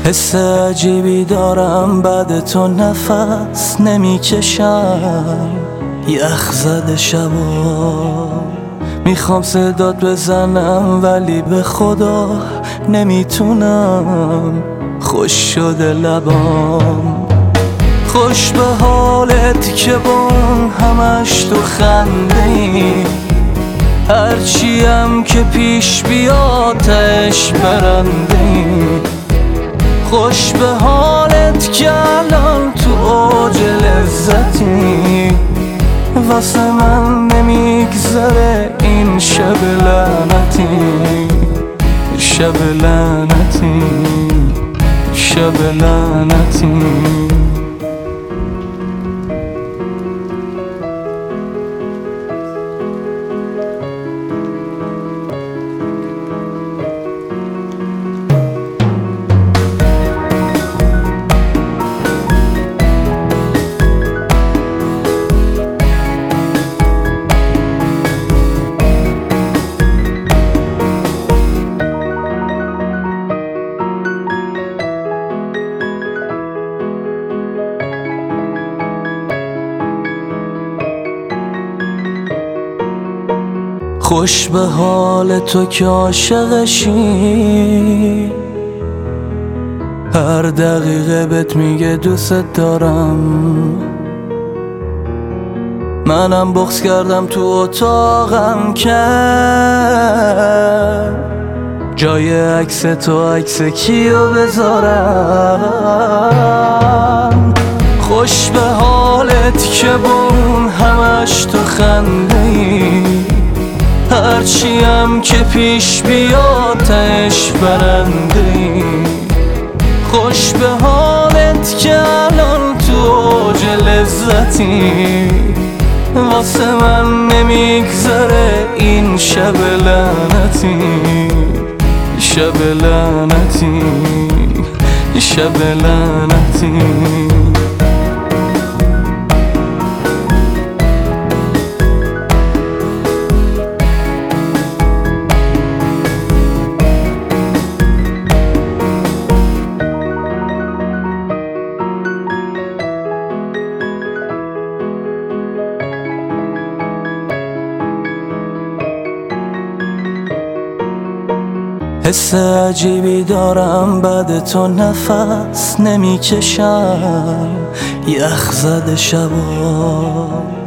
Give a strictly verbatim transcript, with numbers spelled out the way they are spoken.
حس عجیبی دارم بعد تو نفس نمیکشم. یخ زده شبا میخوام صدات بزنم ولی به خدا نمیتونم. خوش شده لبام، خوش به حالت که بون همش تو خنده ای. هرچیم که پیش بیاد تش برنده ای. خوش به حالت که الان تو اوج لذتی. واسه من نمیگذره این شب لعنتی، شب لعنتی، شب لعنتی. خوش به حال تو که عاشقشی. هر دقیقه بهت میگه دوست دارم. منم بغض کردم تو اتاقم کرد جای عکس تو عکس کیو بذارم. خوش به حالت که بون همش تو خنده ای. هرچیم که پیش بیاد تش برنده ای. خوش به حالت که الان تو اوج لذتی. واسه من نمیگذره این شب لعنتی، شب لعنتی، شب لعنتی. حس عجیبی دارم بعد تو نفس نمیکشم. یخ زده شبا